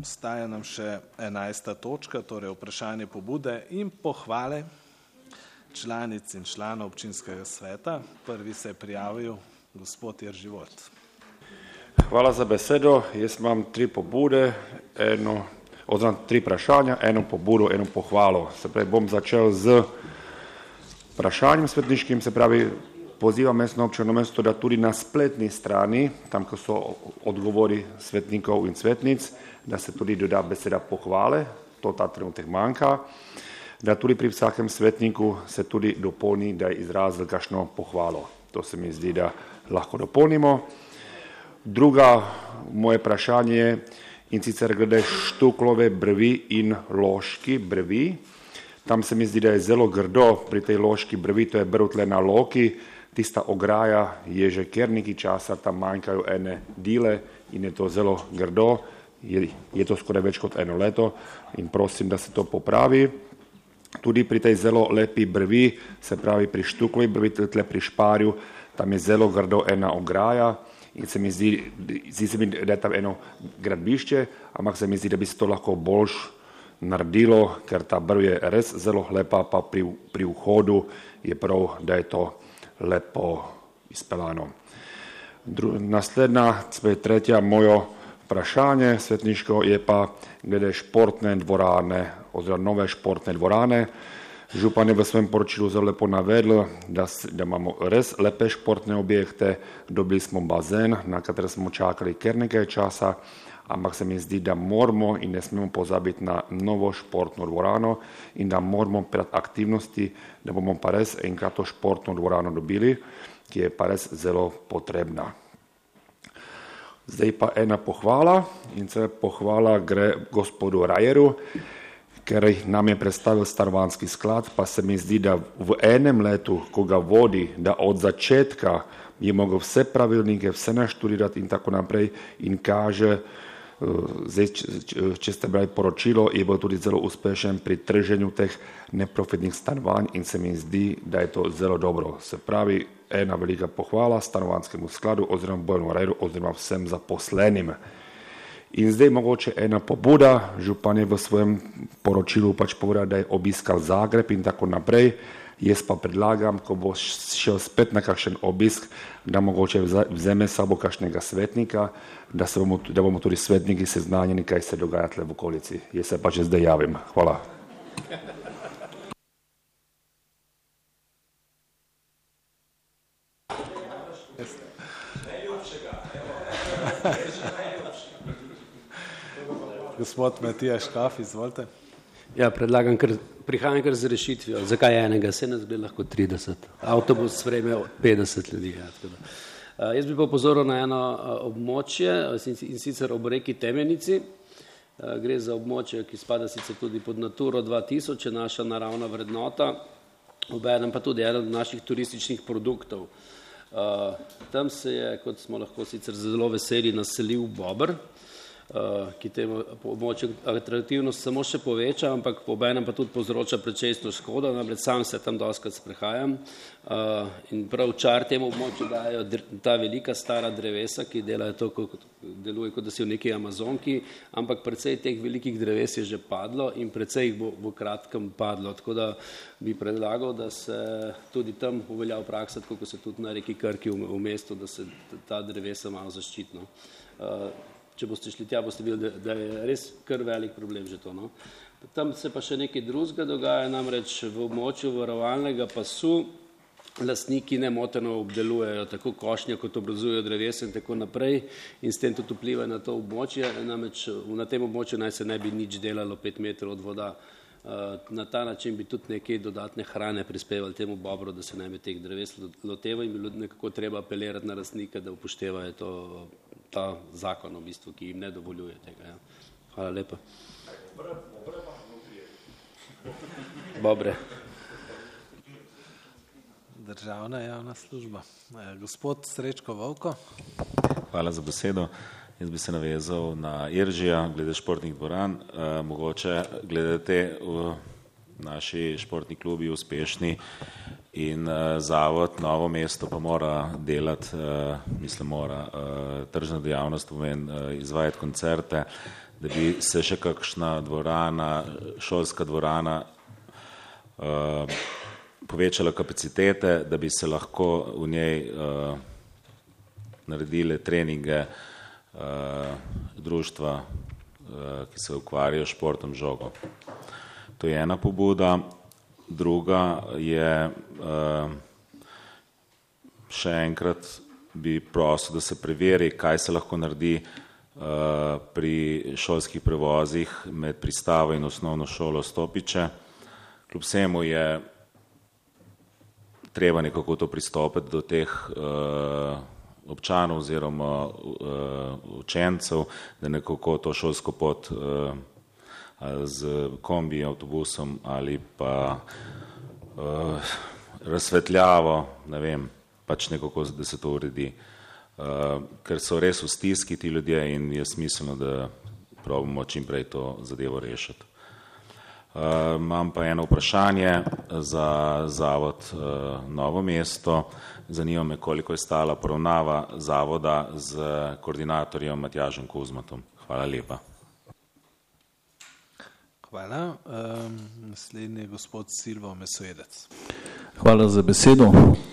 Ostaja nam še 11. točka, torej vprašanje pobude in pohvale članic in članov občinskega sveta. Prvi se je prijavil gospod Jerži Volt. Hvala za besedo. Jaz imam 3 pobude, oziroma 3 vprašanja, 1 pobudo, 1 pohvalo. Se pravi, bom začel z vprašanjem svetniškim, se pravi, pozivam mestno občino mesto, da tudi na spletni strani, tam, ko so odgovori svetnikov in svetnic, da se tudi doda beseda pohvale, to ta trenutek manjka, da tudi pri vsakem svetniku se tudi dopolni, da je izrazil kakšno pohvalo. To se mi zdi, da lahko dopolnimo. Druga moje vprašanje je, in sicer glede Štuklove brvi in Loški brvi. Tam se mi zdi, da je zelo grdo pri tej Loški brvi, to je brvtle na Loki, tista ograja je že kar nekaj časa, tam manjkajo ene dile in je to zelo grdo, je to skoraj več kot 1 leto in prosim, da se to popravi. Tudi pri tej zelo lepi brvi, se pravi pri Štuklovi brvi, tle pri Šparju, tam je zelo grdo ena ograja in se mi zdi, da je tam eno gradbišče, ampak se mi zdi, da bi se to lahko boljš naredilo, ker ta brv je res zelo lepa, pa pri vhodu je prav, da je to lepo izpeljano. Naslednja, tretja mojo vprašanje svetniško je pa glede športne dvorane oziroma nove športne dvorane. Župan je v svojem poročilu zelo lepo navedel, da imamo res lepe športne objekte, dobili smo bazen, na katerem smo čakali kar nekaj časa, ampak se mi zdi, da moramo in ne smemo pozabiti na novo športno dvorano in da moramo pred aktivnosti, da bomo pa res enkrat to športno dvorano dobili, ki je pa res zelo potrebna. Zdaj pa ena pohvala in se pohvala gre gospodu Rajeru, ker nam je predstavil stanovanjski sklad, pa se mi zdi, da v enem letu, ko ga vodi, da od začetka je mogel vse pravilnike, vse naštudirati in tako naprej in kaže, zdaj, če ste brali poročilo, je bil tudi zelo uspešen pri trženju teh neprofitnih stanovanj in se mi zdi, da je to zelo dobro. Se pravi, ena velika pohvala stanovanjskemu skladu oziroma Bojanu Rajeru oziroma vsem zaposlenim. In zdaj mogoče ena pobuda, župan je v svojem poročilu pač povedal, da je obiskal Zagreb in tako naprej. Jaz pa predlagam, ko bo šel spet na kakšen obisk, da mogoče vzeme sabo kakšnega svetnika, da bomo tudi svetniki seznanjeni, kaj se dogaja tle v okolici. Jaz se pač zdaj javim. Hvala. Gospod Matija Škaf, izvolite. Ja, prihajam kar z rešitvijo. Zakaj enega? Se nas bi lahko 30. Avtobus sprejme 50 ljudi. Ja, jaz bi pa opozoril na eno območje in sicer ob reki Temenici. Gre za območje, ki spada sicer tudi pod Naturo 2000, je naša naravna vrednota, obenem pa tudi eden od naših turističnih produktov. Tam se je, kot smo lahko sicer zelo veseli, naselil bober, ki temu območju atraktivnost samo še poveča, ampak obenem pa tudi povzroča precejšno škodo, namreč sam se tam dostikrat sprehajam in prav čar temu območju dajo ta velika stara drevesa, ki delajo to, deluje kot da si v neki Amazonki, ampak precej teh velikih dreves je že padlo in precej jih bo v kratkem padlo, tako da bi predlagal, da se tudi tam uvelja v praksa, tako kot se tudi na reki Krki v mestu, da se ta drevesa malo zaščitno. Če boste šli tja, boste videli, da je res kar velik problem že to. No? Tam se pa še nekaj drugega dogaja, namreč v območju varovalnega pasu lastniki nemoteno obdelujejo tako košnje, kot obrazujejo drevesa in tako naprej in s tem tudi vplivajo na to območje, namreč na tem območju naj se ne bi nič delalo 5 metrov od voda. Na ta način bi tudi nekaj dodatne hrane prispevali temu bobru, da se naj bi teh dreves loteva in bi nekako treba apelirati na lastnike, da upoštevajo ta zakon, v bistvu, ki jim ne dovoljuje tega. Ja. Hvala lepa. Bobre. Državna javna služba. Gospod Srečko Vovko. Hvala za besedo. Jaz bi se navezal na Iržija glede športnih dvoran. Mogoče glede te naši športni klubi uspešni in zavod Novo mesto pa mora delati, mora tržno dejavnost izvajati koncerte, da bi se še kakšna dvorana, šolska dvorana povečala kapacitete, da bi se lahko v njej naredile treninge društva, ki se ukvarjajo športom žogo. To je ena pobuda. Druga je, še enkrat bi prosil, da se preveri, kaj se lahko naredi pri šolskih prevozih med pristavo in osnovno šolo Stopiče. Kljub vsemu je treba nekako to pristopiti do teh občanov oziroma učencev, da nekako to šolsko pot z kombi, avtobusom ali pa razsvetljavo, ne vem, pač nekako, da se to uredi. Ker so res v stiski ti ljudje in je smiselno, da probamo čim prej to zadevo rešiti. Imam pa eno vprašanje za Zavod Novo mesto. Zanima me, koliko je stala poravnava zavoda z koordinatorjem Matjažem Kuzmatom. Hvala lepa. Hvala. Naslednji je gospod Silvo Mesojedec. Hvala za besedo.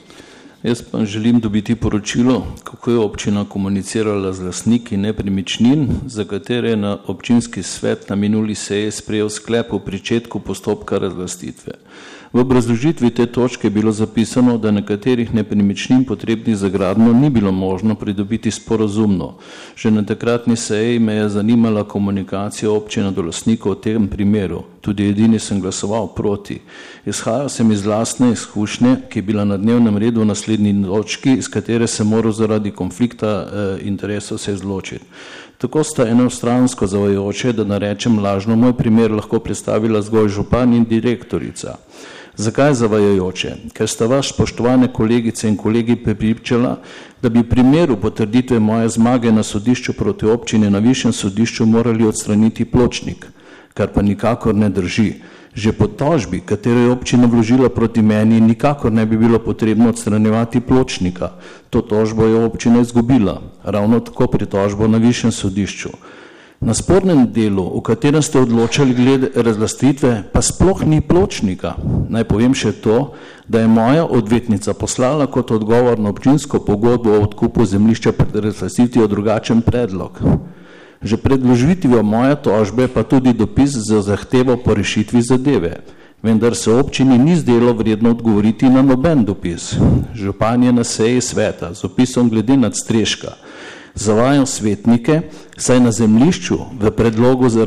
Jaz pa želim dobiti poročilo, kako je občina komunicirala z lastniki nepremičnin, za katere je na občinski svet na minuli seji sprejel sklep o pričetku postopka razlastitve. V obrazložitvi te točke je bilo zapisano, da nekaterih nepremičnin potrebnih za gradnjo ni bilo možno pridobiti sporazumno. Že na takratni seji me je zanimala komunikacija občine do lastnikov v tem primeru. Tudi edini sem glasoval proti. Izhajal sem iz lastne izkušnje, ki je bila na dnevnem redu v naslednji točki, iz katere se moral zaradi konflikta interesov se izločiti. Tako sta enostransko zavajajoče, da narečem lažno, moj primer lahko predstavila zgolj župan in direktorica. Zakaj zavajajoče? Ker sta vas, spoštovane kolegice in kolegi, prepričala, da bi v primeru potrditve moje zmage na sodišču proti občini na višjem sodišču morali odstraniti pločnik, kar pa nikakor ne drži. Že po tožbi, katero je občina vložila proti meni, nikakor ne bi bilo potrebno odstranjevati pločnika. To tožbo je občina izgubila, ravno tako pritožbo na višjem sodišču. Na spornem delu, v katerem ste odločali glede razlastitve, pa sploh ni pločnika. Naj povem še to, da je moja odvetnica poslala kot odgovor na občinsko pogodbo o odkupu zemljišča pred razlastitvijo drugačen predlog. Že pred vložitvijo moje tožbe pa tudi dopis za zahtevo po rešitvi zadeve. Vendar se občini ni zdelo vredno odgovoriti na noben dopis. Župan je na seji sveta z opisom glede nadstreška zavajal svetnike, saj na zemljišču v predlogu za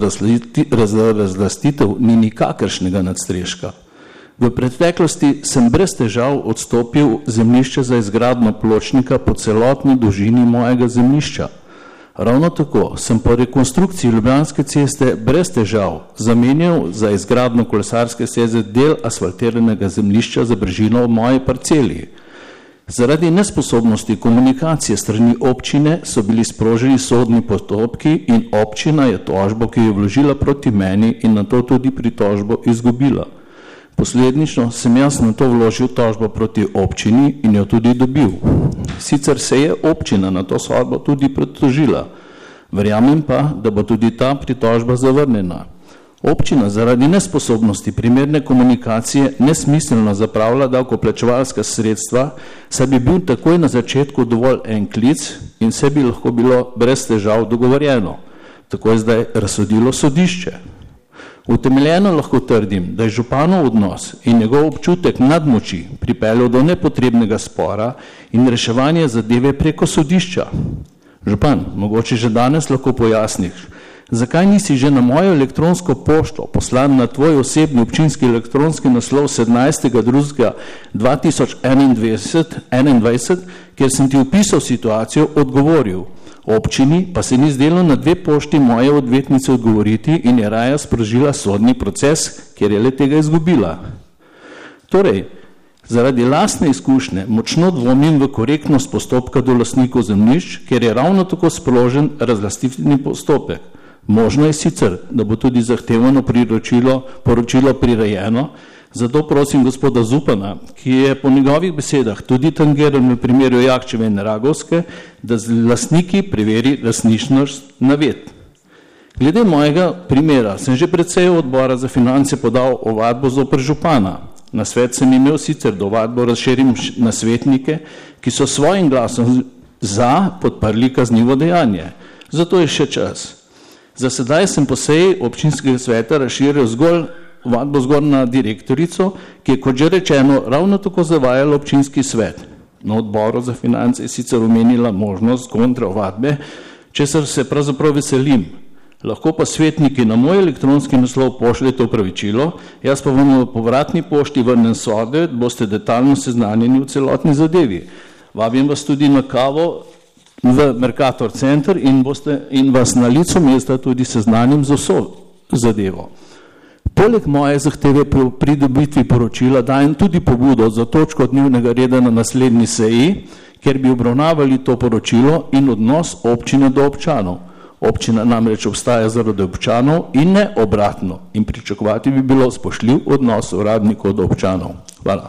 razlastitev ni nikakršnega nadstreška. V preteklosti sem brez težav odstopil zemljišče za izgradnjo pločnika po celotni dolžini mojega zemljišča. Ravno tako sem po rekonstrukciji Ljubljanske ceste brez težav zamenjal za izgradnjo kolesarske steze del asfaltiranega zemljišča za brežino v moji parceli. Zaradi nesposobnosti komunikacije strani občine so bili sproženi sodni postopki in občina je tožbo, ki je vložila proti meni in na to tudi pritožbo izgubila. Posledično sem jaz na to vložil tožbo proti občini in jo tudi dobil. Sicer se je občina na to sodbo tudi pritožila. Verjamem pa, da bo tudi ta pritožba zavrnjena. Občina zaradi nesposobnosti primerne komunikacije nesmiselno zapravlja davkoplačevalska sredstva, saj bi bil takoj na začetku dovolj en klic in vse bi lahko bilo brez težav dogovorjeno. Tako je zdaj razsodilo sodišče. Utemeljeno lahko trdim, da je županov odnos in njegov občutek nadmoči pripeljal do nepotrebnega spora in reševanje zadeve preko sodišča. Župan, mogoče že danes lahko pojasniš, zakaj nisi že na mojo elektronsko pošto poslan na tvoj osebni občinski elektronski naslov 17.2.2021, kjer sem ti opisal situacijo, odgovoril. Občini pa se ni zdelo na dve pošti moje odvetnice odgovoriti in je raje sprožila sodni proces, kjer je le tega izgubila. Torej, zaradi lastne izkušnje močno dvomim v korektnost postopka do lastnikov zemljišč, ker je ravno tako sprožen razlastitveni postopek. Možno je sicer, da bo tudi zahtevano poročilo prirejeno, zato prosim gospoda Zupana, ki je po njegovih besedah tudi tangiral v primeru Jakčeve in Ragovske, da z lastniki preveri lastničnost navedb. Glede mojega primera sem že pred sejo odbora za finance podal ovadbo zoper župana. Na svet sem imel sicer, da ovadbo razširim na svetnike, ki so svojim glasom za podprli kaznivo dejanje. Zato je še čas. Za sedaj sem po seji občinskega sveta razširil ovadbo zgolj na direktorico, ki je, kot že rečeno, ravno tako zavajala občinski svet. Na odboru za finance je sicer omenila možnost kontra ovadbe, česar se pravzaprav veselim. Lahko pa svetniki na moj elektronski naslov pošljete opravičilo, jaz pa vam v povratni pošti vrnem sodbe, boste detaljno seznanjeni v celotni zadevi. Vabim vas tudi na kavo v Mercator Center in vas na licu mesta tudi seznanim za vso zadevo. Poleg moje zahteve pri pridobitvi poročila dajem tudi pobudo za točko dnevnega reda na naslednji seji, kjer bi obravnavali to poročilo in odnos občine do občanov. Občina namreč obstaja zaradi občanov in ne obratno in pričakovati bi bilo spoštljiv odnos uradnikov do občanov. Hvala.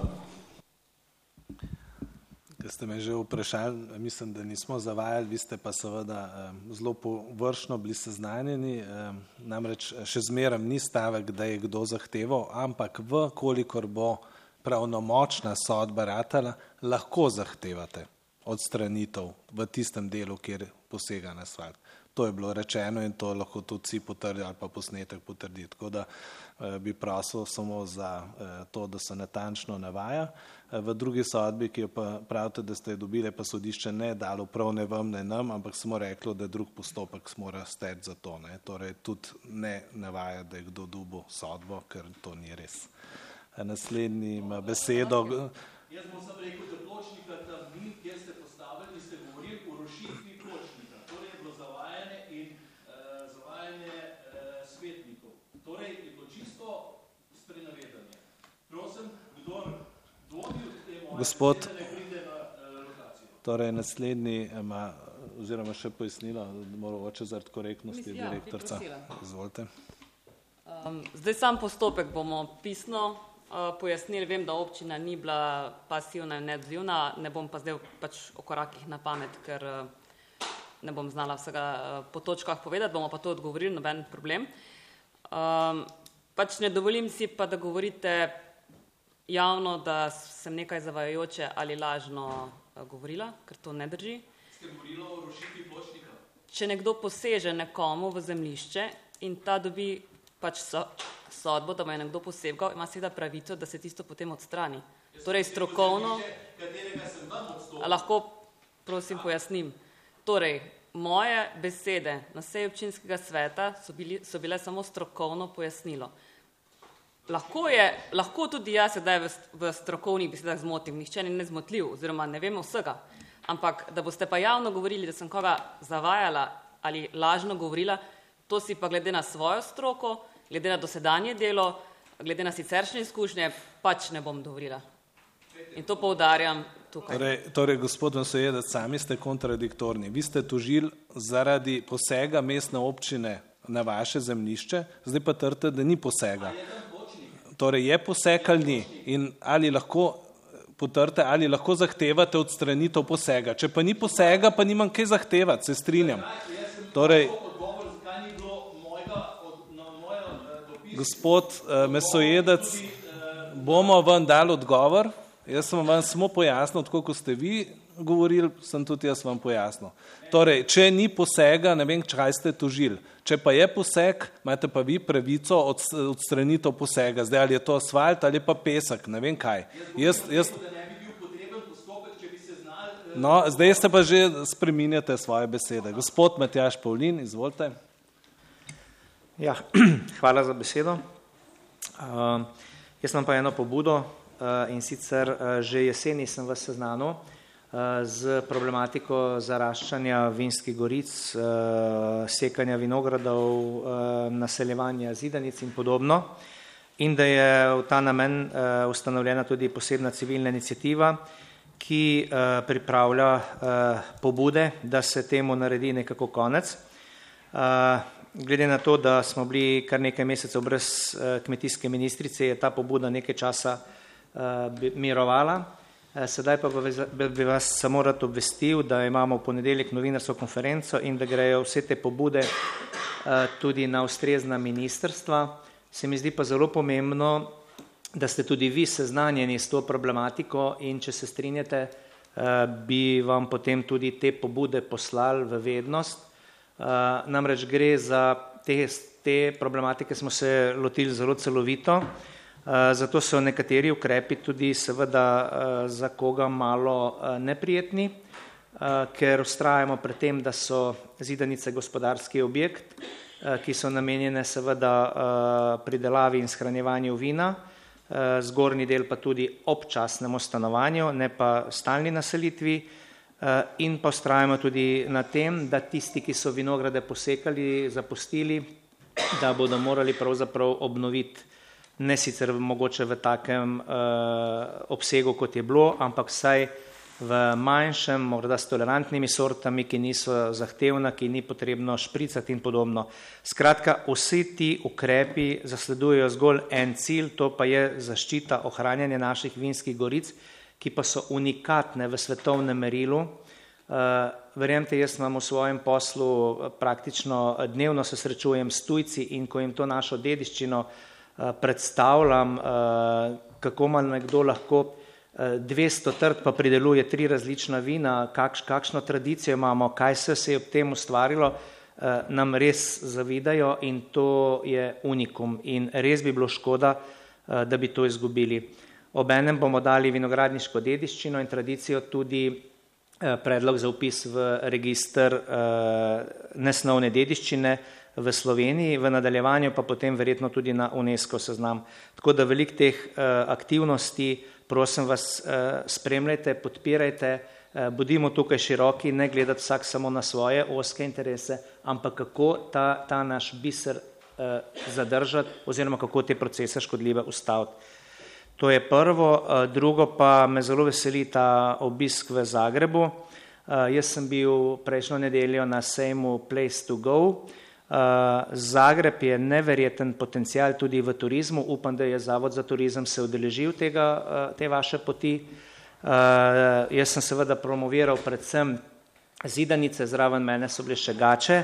Ste me že vprašali, mislim, da nismo zavajali, vi ste pa seveda zelo površno bili seznanjeni, namreč še zmeraj ni stavek, da je kdo zahteval, ampak kolikor bo pravnomočna sodba ratala, lahko zahtevate odstranitev v tistem delu, kjer posega na asfalt. To je bilo rečeno in to lahko tudi vsi potrdijo ali pa posnetek potrdi. Tako da bi prosil samo za to, da se natančno navaja. V drugi sodbi, ki jo pa pravite, da ste dobili, pa sodišče ne dalo prav ne vam, ne nam, ampak samo reklo, da drug postopek mora steči za to. Torej tudi ne navaja, da je kdo dobil sodbo, ker to ni res. Naslednji ima besedo. Jaz bom sam rekel, da pločnika tam ni, kjer ste postavili, ste govorili o rušitvi pločnika. Torej je bilo zavajanje in zavajanje svetnikov. Torej je bilo čisto sprenevedanje. Prosim, kdor dvomi v te moje Gospod, ne pride na lokacijo. Torej naslednji ima, oziroma še pojasnilo, mogoče zaradi korektnosti direktorca. Izvolite. Zdaj sam postopek bomo pisno pojasnili, vem, da občina ni bila pasivna in neodzivna, ne bom pa zdaj pač o korakih na pamet, ker ne bom znala vsega po točkah povedati, bomo pa to odgovorili, noben problem. Pač ne dovolim si pa, da govorite javno, da sem nekaj zavajajoče ali lažno govorila, ker to ne drži. Ste govorila o rušitvi pločnika? Če nekdo poseže nekomu v zemljišče in ta dobi pač sodbo, da mu je nekdo posegal, ima seveda pravico, da se tisto potem odstrani. Torej strokovno, lahko prosim pojasnim. Torej, moje besede na seji občinskega sveta so bile samo strokovno pojasnilo. Lahko tudi jaz sedaj v strokovnih besedah zmotim, nihče ni nezmotljiv, oziroma ne vemo vsega, ampak da boste pa javno govorili, da sem koga zavajala ali lažno govorila, to si pa glede na svojo stroko, glede na dosedanje delo, glede na siceršnje izkušnje, pač ne bom dovolila. In to poudarjam tukaj. Torej, gospod Vansojedec, sami ste kontradiktorni. Vi ste tožili zaradi posega mestne občine na vaše zemljišče, zdaj pa trdite, da ni posega. Torej, je poseg ali ni? In ali lahko potrdite, ali lahko zahtevate odstranitev posega? Če pa ni posega, pa nimam kaj zahtevati, se strinjam. Torej, gospod Mesojedec, bomo vam dali odgovor. Jaz sem vam samo pojasnil, tako kot ste vi govorili, sem tudi jaz vam pojasnil. Torej, če ni posega, ne vem, kaj ste tožili. Če pa je poseg, imate pa vi pravico odstranitev posega. Zdaj, ali je to asfalt ali pa pesek, ne vem kaj. No, zdaj ste pa že spreminjate svoje besede. Gospod Matjaž Pavlin, izvolite. Ja, hvala za besedo. Jaz imam pa eno pobudo in sicer že jeseni sem vas seznanil z problematiko zaraščanja vinskih goric, sekanja vinogradov, naseljevanja zidanic in podobno. In da je v ta namen ustanovljena tudi posebna civilna iniciativa, ki pripravlja pobude, da se temu naredi nekako konec. Glede na to, da smo bili kar nekaj mesecev brez kmetijske ministrice, je ta pobuda nekaj časa mirovala. Sedaj pa bi vas samo rad obvestil, da imamo v ponedeljek novinarsko konferenco in da grejo vse te pobude tudi na ustrezna ministrstva. Se mi zdi pa zelo pomembno, da ste tudi vi seznanjeni s to problematiko in če se strinjate, bi vam potem tudi te pobude poslali v vednost. Namreč gre za te problematike, smo se lotili zelo celovito, zato so nekateri ukrepi tudi seveda za koga malo neprijetni, ker vztrajamo pri tem, da so zidanice gospodarski objekt, ki so namenjene seveda pridelavi in shranjevanju vina, zgornji del pa tudi občasnemu stanovanju, ne pa stalni naselitvi, in pa vztrajamo tudi na tem, da tisti, ki so vinograde posekali, zapustili, da bodo morali pravzaprav obnoviti, ne sicer mogoče v takem obsegu, kot je bilo, ampak vsaj v manjšem, morda s tolerantnimi sortami, ki niso zahtevna, ki ni potrebno špricati in podobno. Skratka, vsi ti ukrepi zasledujejo zgolj en cilj, to pa je zaščita, ohranjanje naših vinskih goric, ki pa so unikatne v svetovnem merilu. Verjemite, jaz imam v svojem poslu praktično dnevno se srečujem s tujci in ko jim to našo dediščino predstavljam, kako ima nekdo lahko 200 trt pa prideluje 3 različna vina, kakšno tradicijo imamo, kaj se je ob tem ustvarilo, nam res zavidajo in to je unikum in res bi bilo škoda, da bi to izgubili. Obenem bomo dali vinogradniško dediščino in tradicijo tudi predlog za vpis v register nesnovne dediščine v Sloveniji, v nadaljevanju pa potem verjetno tudi na UNESCO seznam. Tako da veliko teh aktivnosti, prosim vas, spremljajte, podpirajte, bodimo tukaj široki, ne gledati vsak samo na svoje ozke interese, ampak kako ta naš biser zadržati oziroma kako te procese škodljive ustaviti. To je prvo. Drugo pa me zelo veseli ta obisk v Zagrebu. Jaz sem bil prejšnjo nedeljo na sejmu Place to Go. Zagreb je neverjeten potencial tudi v turizmu. Upam, da je Zavod za turizem se udeležil te vaše poti. Jaz sem seveda promoviral predvsem zidanice, zraven mene so bile še gače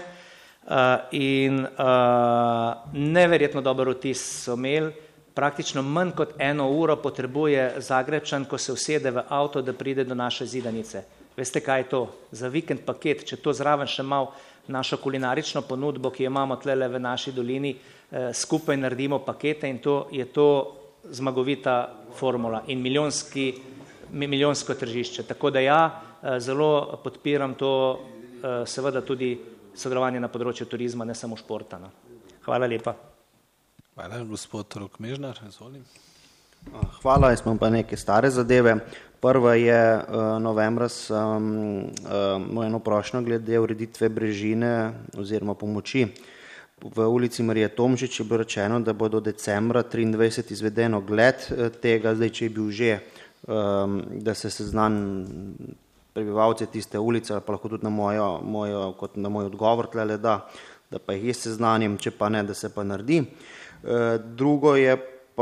in neverjetno dober vtis so imeli. Praktično manj kot 1 uro potrebuje Zagrebčan, ko se usede v avto, da pride do naše zidanice. Veste, kaj je to? Za vikend paket, če to zraven še malo našo kulinarično ponudbo, ki jo imamo tlele v naši dolini, skupaj naredimo pakete in to je to zmagovita formula in milijonsko tržišče. Tako da ja, zelo podpiram to seveda tudi sodelovanje na področju turizma, ne samo športa. Hvala lepa. Hvala, gospod Rok Mežnar, izvolim. Hvala, jaz imam pa neke stare zadeve. Prva je novembra sem eno prošnjo glede ureditve brežine oziroma pomoči. V ulici Marije Tomšič je bilo rečeno, da bo do decembra 23 izveden ogled tega, zdaj če je bil že, da se seznan prebivalce tiste ulice, pa lahko tudi na moj odgovor tlele da pa jih jaz seznanim, če pa ne, da se pa naredi. Drugo je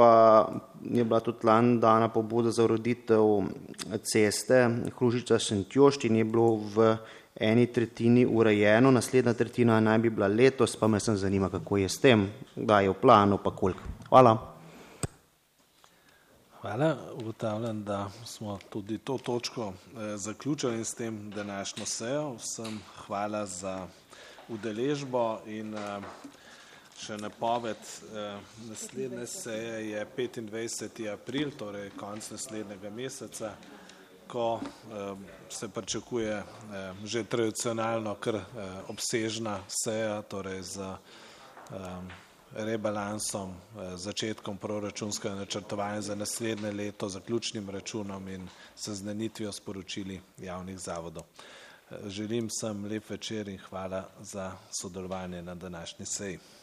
bila tudi lani dana pobuda za ureditev ceste Hrušica-Šentjošt in je bilo v 1/3 urejeno, naslednja tretjina naj bi bila letos, pa me sem zanima, kako je s tem, kdaj je v planu, pa koliko. Hvala. Hvala. Ugotavljam, da smo tudi to točko zaključili s tem današnjo sejo. Vsem hvala za udeležbo in še napoved naslednje seje je 25. april, torej konec naslednjega meseca, ko se pričakuje že tradicionalno kar obsežna seja, torej z rebalansom, začetkom proračunskega načrtovanja za naslednje leto, zaključnim računom in seznanitvijo s poročili javnih zavodov. Želim vsem lep večer in hvala za sodelovanje na današnji seji.